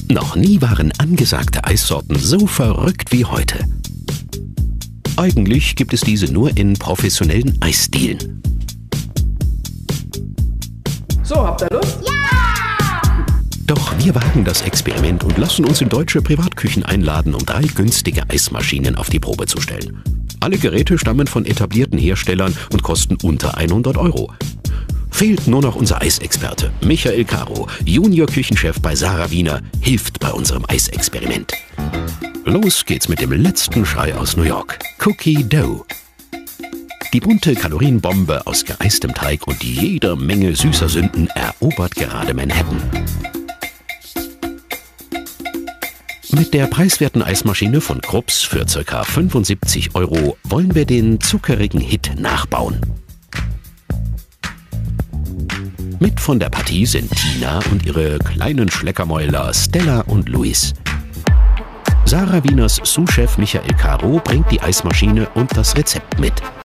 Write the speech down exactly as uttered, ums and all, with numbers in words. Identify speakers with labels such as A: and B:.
A: Noch nie waren angesagte Eissorten so verrückt wie heute. Eigentlich gibt es diese nur in professionellen Eisdielen.
B: So, habt ihr Lust?
C: Ja!
A: Doch wir wagen das Experiment und lassen uns in deutsche Privatküchen einladen, um drei günstige Eismaschinen auf die Probe zu stellen. Alle Geräte stammen von etablierten Herstellern und kosten unter hundert Euro. Fehlt nur noch unser Eisexperte. Michael Caro, Junior-Küchenchef bei Sarah Wiener, hilft bei unserem Eisexperiment. Los geht's mit dem letzten Schrei aus New York. Cookie Dough. Die bunte Kalorienbombe aus geeistem Teig und jeder Menge süßer Sünden erobert gerade Manhattan. Mit der preiswerten Eismaschine von Krups für ca. fünfundsiebzig Euro wollen wir den zuckerigen Hit nachbauen. Mit von der Partie sind Tina und ihre kleinen Schleckermäuler Stella und Luis. Sarah Wieners Sous-Chef Michael Caro bringt die Eismaschine und das Rezept mit.